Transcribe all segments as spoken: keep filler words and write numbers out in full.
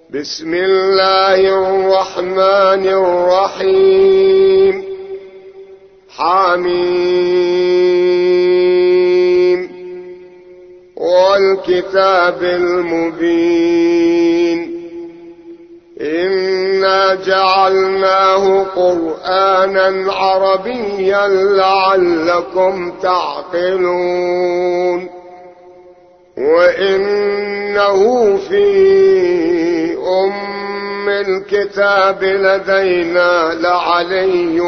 بسم الله الرحمن الرحيم. حميم والكتاب المبين. إنا جعلناه قرآنا عربيا لعلكم تعقلون. وإنه في أم الكتاب لدينا لعلي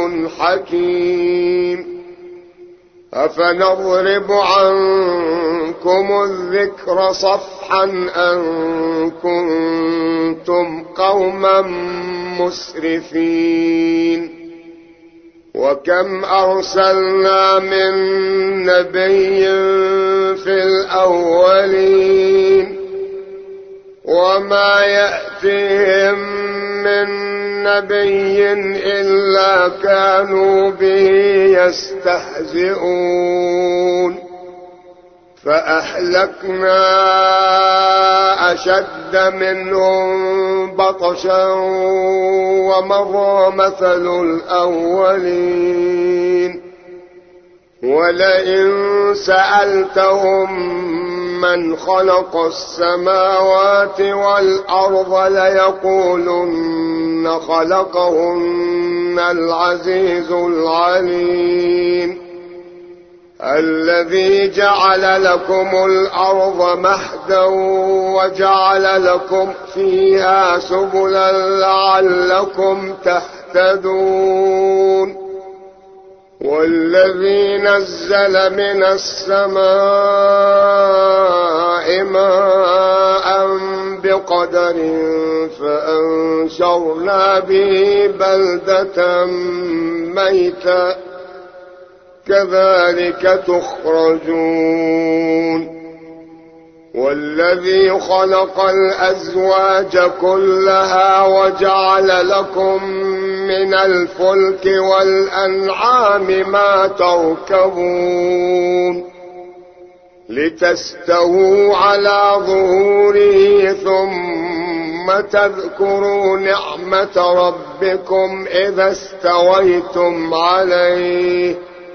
حكيم. أفنضرب عنكم الذكر صفحا أن كنتم قوما مسرفين. وكم أرسلنا من نبي في الأولين وما يأتيهم من نبي إلا كانوا به يستهزئون. فأهلكنا أشد منهم بطشا ومضى مثل الأولين. ولئن سألتهم من خلق السماوات والأرض ليقولن خلقهن العزيز العليم. الذي جعل لكم الأرض مهدا وجعل لكم فيها سبلا لعلكم تهتدون. والذي نزل من السماء ماء بقدر فأنشرنا به بلدة ميتا كذلك تخرجون. والذي خلق الأزواج كلها وجعل لكم من الفلك والأنعام ما تركبون لتستووا على ظهوره ثم تذكروا نعمة ربكم إذا استويتم عليه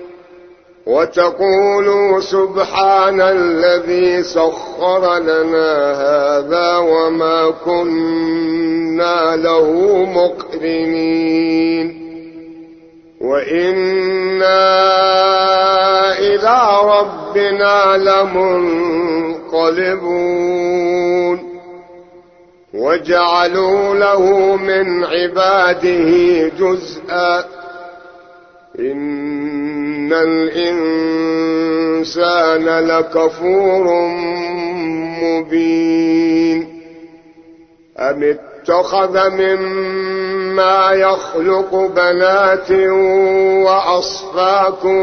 وتقولوا سبحان الذي سخر لنا هذا وما كنا له مقرنين. وإنا إلى ربنا لمنقلبون. وجعلوا له من عباده جزءا إن الإنسان لكفور مبين. أم اتخذ مما يخلق بنات وأصفاكم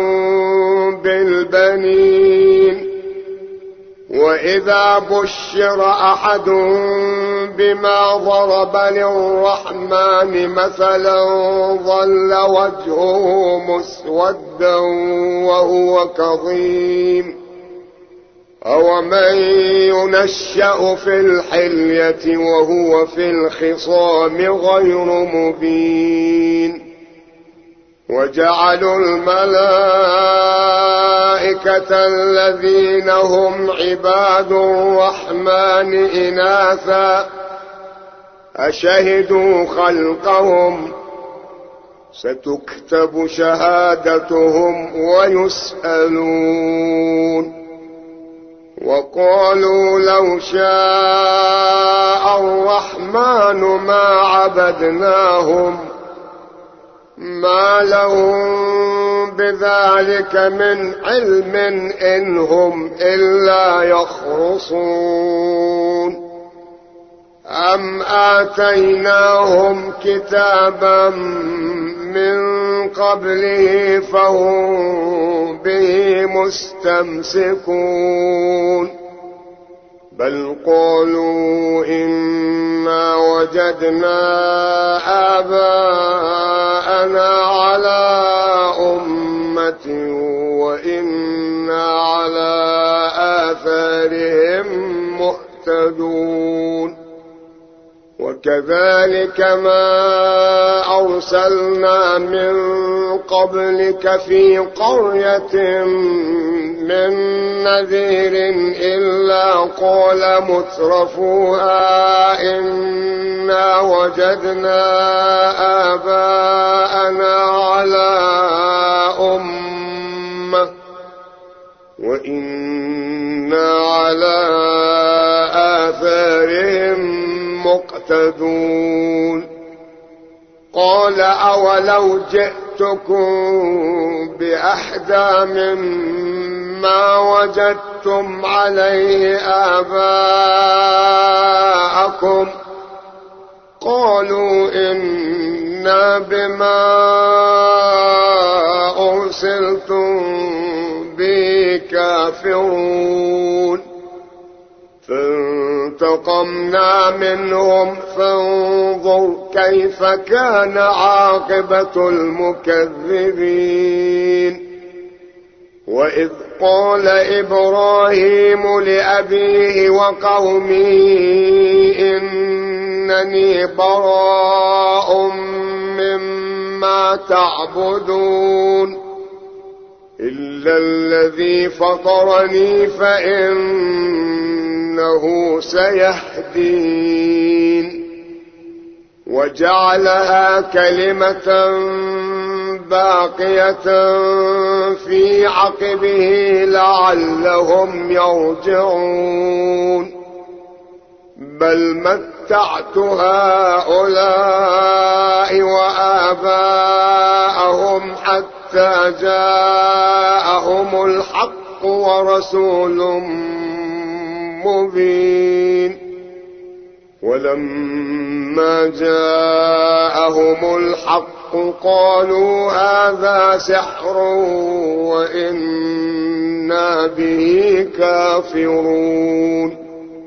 بالبنين. وإذا بشر أحد بما ضرب للرحمن مثلا ظل وجهه مسودا وهو كظيم. أومن ينشأ في الحلية وهو في الخصام غير مبين. وجعلوا الملائكة الذين هم عباد الرحمن إناثا أشهدوا خلقهم ستكتب شهادتهم ويسألون. وقالوا لو شاء الرحمن ما عبدناهم ما لهم بذلك من علم إن هم إلا يخرصون. أم آتيناهم كتابا من قبله فهم به مستمسكون. بل قالوا إنا وجدنا آباءنا على أمة وإنا على آثارهم مهتدون. وكذلك ما أرسلنا من قبلك في قرية من نذير إلا قال مترفوها إنا وجدنا آباءنا على أمة وإنا على آثارهم مقتدون. قال أولو جئتكم بأحدى مما وجدتم عليه آباءكم قالوا إنا بما أرسلتم به كافرون. فانتقمنا منهم فانظر كيف كان عاقبة المكذبين. وإذ قال إبراهيم لأبيه وقومه إنني براء مما تعبدون إلا الذي فطرني فإنه سيهدين. وجعلها كلمة باقية في عقبه لعلهم يرجعون. بل متعت هؤلاء وآباءهم حتى جاءهم الحق ورسول مبين. ولما جاءهم الحق قالوا هذا سحر وإنا به كافرون.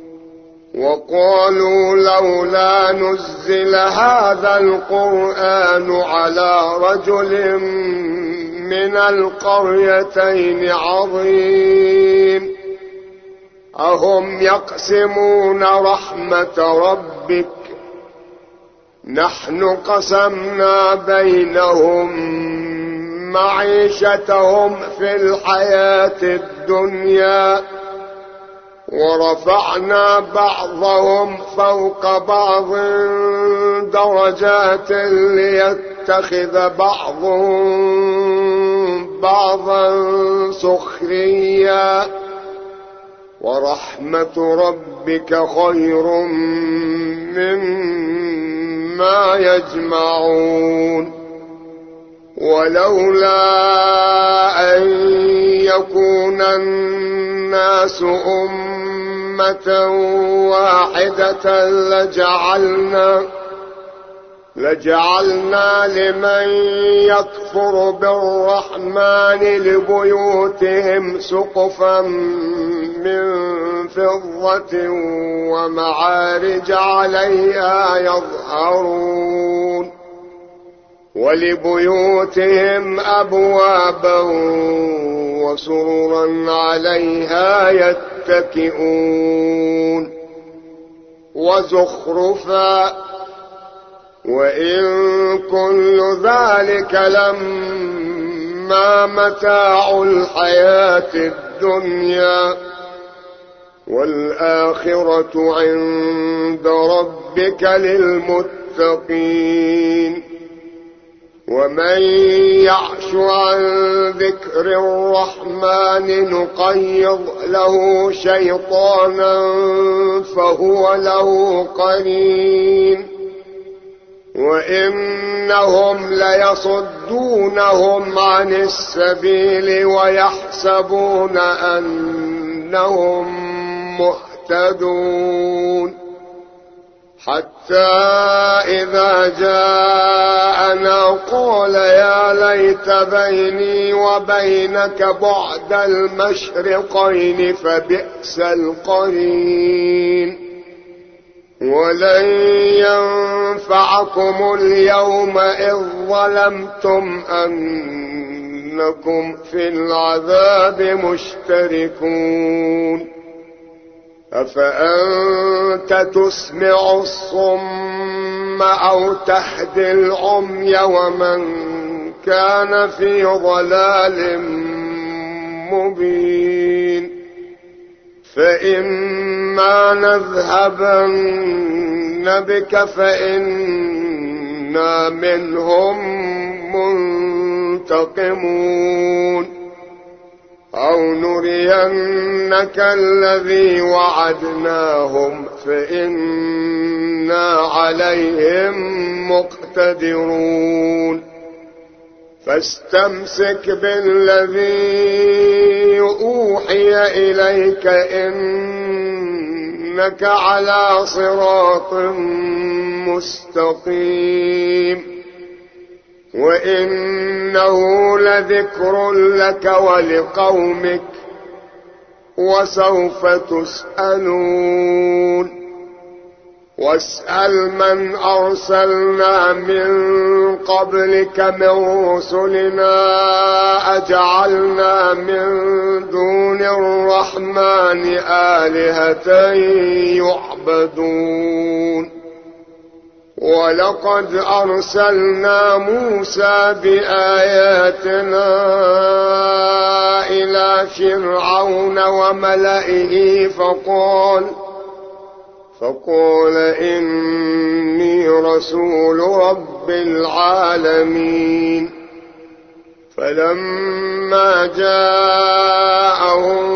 وقالوا لولا نزل هذا القرآن على رجل من القريتين عظيم أهم يقسمون رحمة ربك نحن قسمنا بينهم معيشتهم في الحياة الدنيا ورفعنا بعضهم فوق بعض درجات ليتخذ بعضهم بعضا سخريا ورحمة ربك خير مما يجمعون. ولولا أن يكون الناس أمة واحدة لجعلنا لجعلنا لمن يكفر بالرحمن لبيوتهم سقفا من فضة ومعارج عليها يظهرون ولبيوتهم أبوابا وسررا عليها يتكئون وزخرفا وإن كل ذلك لما متاع الحياة الدنيا والآخرة عند ربك للمتقين. ومن يعش عن ذكر الرحمن نقيض له شيطانا فهو له قرين وإنهم ليصدونهم عن السبيل ويحسبون أنهم مهتدون. حتى إذا جاءنا قال يا ليت بيني وبينك بعد المشرقين فبئس القرين. ولن ينفعكم اليوم إذ ظلمتم أنكم في العذاب مشتركون. أفأنت تسمع الصم أو تهدي العمي ومن كان في ضلال مبين فإما نذهبن بك فإنا منهم منتقمون أو نرينك الذي وعدناهم فإنا عليهم مقتدرون فاستمسك بالذي أوحي إليك إنك على صراط مستقيم وإنه لذكر لك ولقومك وسوف تسألون واسأل من أرسلنا من قبلك من رسلنا أجعلنا من دون الرحمن آلهة يعبدون ولقد أرسلنا موسى بآياتنا إلى فرعون وملئه فقال فقال إني رسول رب العالمين فلما جاءهم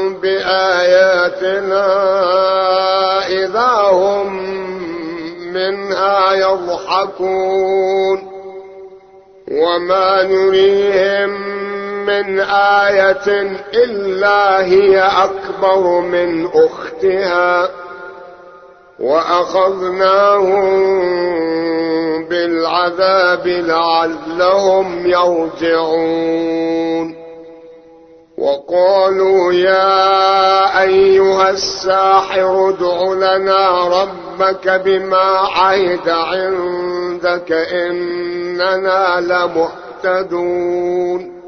بآياتنا إذا هم منها يضحكون وما نريهم من آية إلا هي أكبر من أختها وأخذناهم بالعذاب لعلهم يرجعون وقالوا يا أيها الساحر ادع لنا ربك بما عهد عندك إننا لمهتدون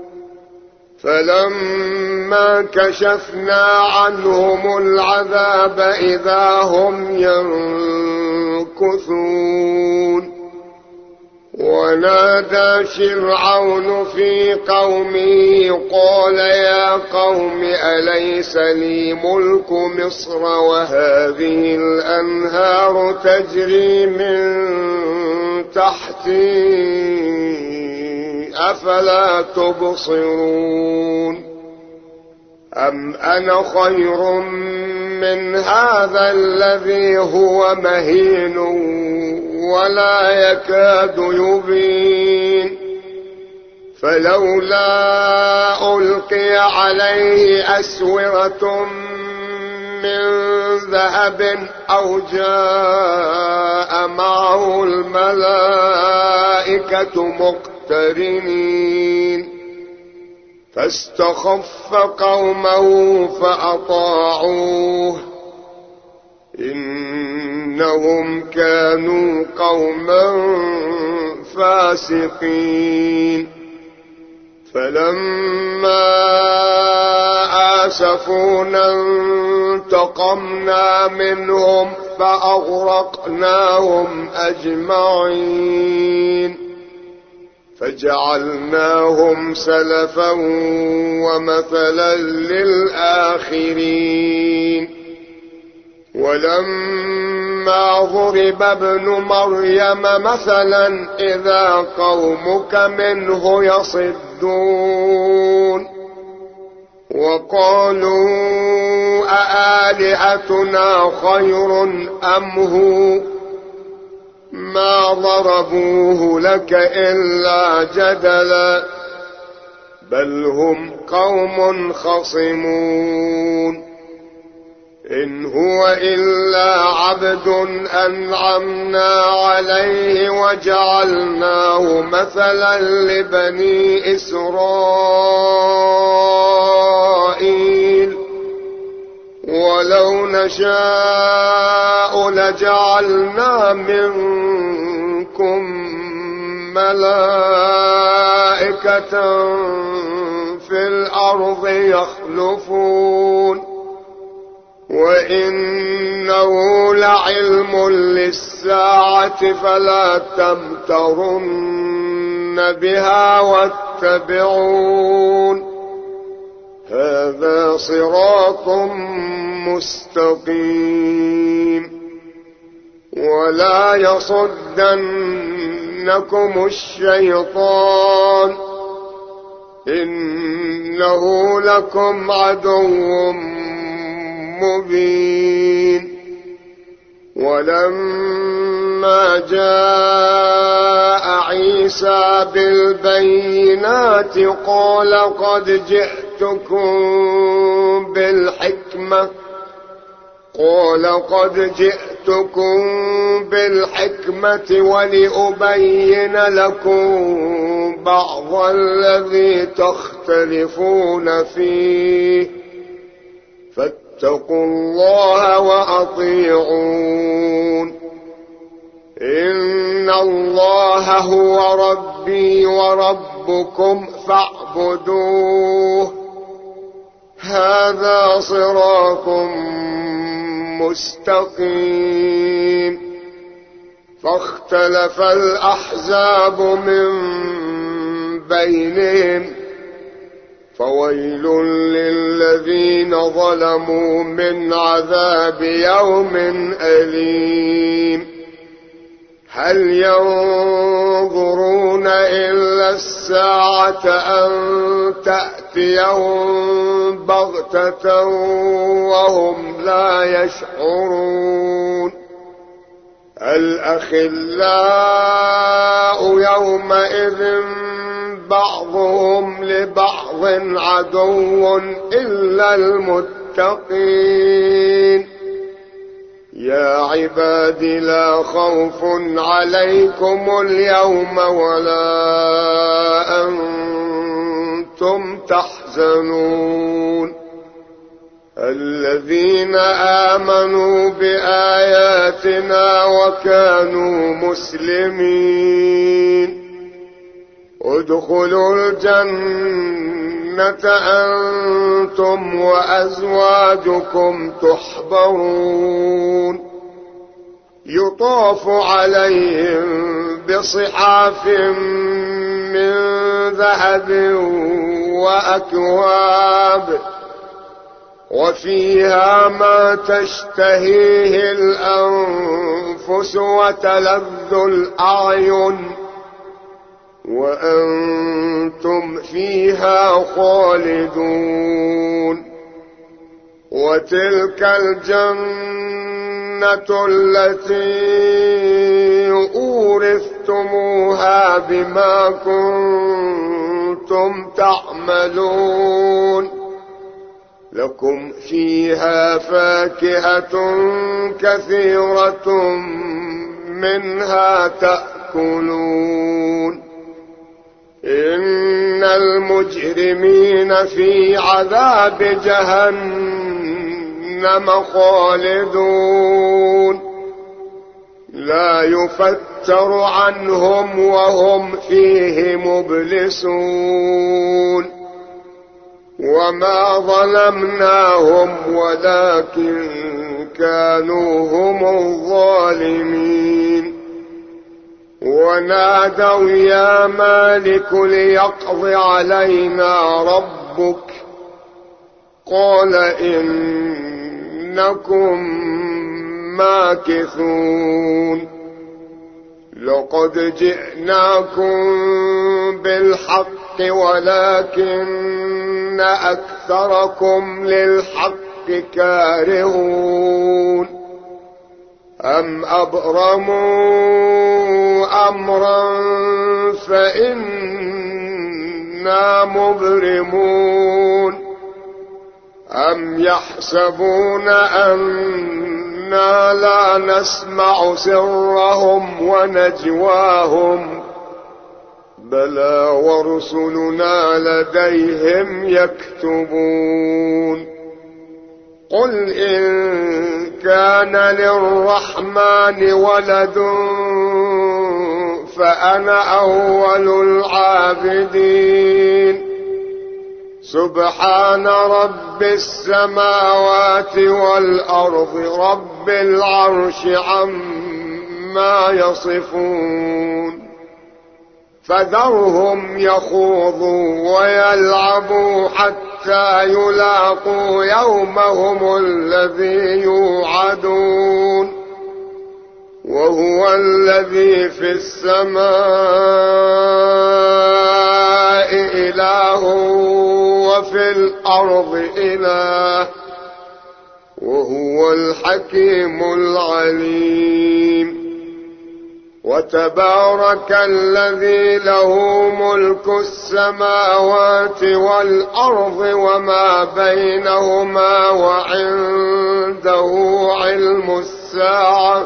فلما كشفنا عنهم العذاب إذا هم ينكثون ونادى فرعون في قومه قال يا قوم أليس لي ملك مصر وهذه الأنهار تجري من تحتي أفلا تبصرون أم أنا خير من هذا الذي هو مهين ولا يكاد يبين فلولا ألقي عليه أسورة من ذهب أو جاء معه الملائكة مقترنين فاستخف قومه فأطاعوه إنهم كانوا قوما فاسقين فلما آسفونا انتقمنا منهم فأغرقناهم أجمعين فجعلناهم سلفا ومثلا للآخرين ولما ضرب ابن مريم مثلا إذا قومك منه يصدون وقالوا أآلهتنا خير أم هو ما ضربوه لك إلا جدلا بل هم قوم خصمون إن هو إلا عبد أنعمنا عليه وجعلناه مثلا لبني إسرائيل ولو نشاء لجعلنا منكم ملائكة في الأرض يخلفون وإنه لعلم للساعة فلا تمترن بها واتبعون هذا صراط مستقيم ولا يصدنكم الشيطان إنه لكم عدو مبين ولما جاء عيسى بالبينات قال قد جئتكم بالحكمة قال قد جئتكم بالحكمة ولأبين لكم بعض الذي تختلفون فيه فاتقوا الله وأطيعون إن الله هو ربي وربكم فاعبدوه هذا صراط مستقيم فاختلف الأحزاب من بينهم فويل للذين ظلموا من عذاب يوم أليم هل ينظرون إلا الساعة أن تأتيهم بغتة وهم لا يشعرون الأخلاء يومئذ بعضهم لبعض عدو إلا المتقين يا عباد لا خوف عليكم اليوم ولا أنتم تحزنون الذين آمنوا بآياتنا وكانوا مسلمين ادخلوا الجنة أنتم وأزواجكم تحبرون يطاف عليهم بصحاف من ذهب وأكواب وفيها ما تشتهيه الأنفس وتلذ الأعين وأنتم فيها خالدون وتلك الجنة التي أورثتموها بما كنتم تعملون لكم فيها فاكهة كثيرة منها تأكلون إن المجرمين في عذاب جهنم خالدون لا يفتر عنهم وهم فيه مبلسون وما ظلمناهم ولكن كانوا هم الظالمين ونادوا يا مالك ليقض علينا ربك قال إنكم ماكثون لقد جئناكم بالحق ولكن أكثركم للحق كارهون أم أبرموا أمرا فإنا مبرمون أم يحسبون أنا لا نسمع سرهم ونجواهم بلى ورسلنا لديهم يكتبون قل إن كان للرحمن ولد فأنا أول العابدين سبحان رب السماوات والأرض رب العرش عما يصفون فذرهم يخوضوا ويلعبوا حتى يلاقوا يومهم الذي يوعدون وهو الذي في السماء إله وفي الأرض إله وهو الحكيم العليم وتبارك الذي له ملك السماوات والأرض وما بينهما وعنده علم الساعة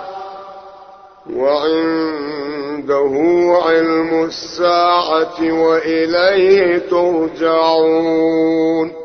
وعنده علم الساعة وإليه ترجعون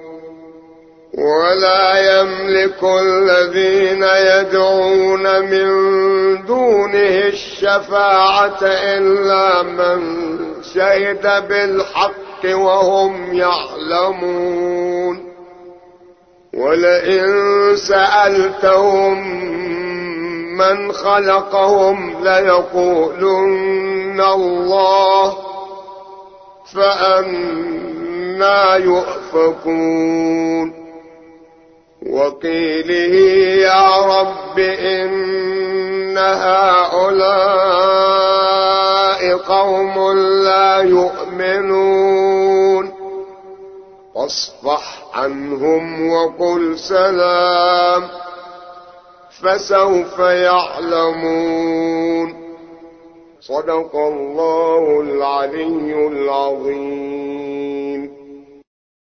ولا يملك الذين يدعون من دونه الشفاعة إلا من شهد بالحق وهم يعلمون ولئن سألتهم من خلقهم ليقولن الله فأنى يؤفكون وقيله يا رب إن هؤلاء قوم لا يؤمنون فاصفح عنهم وقل سلام فسوف يعلمون صدق الله العلي العظيم.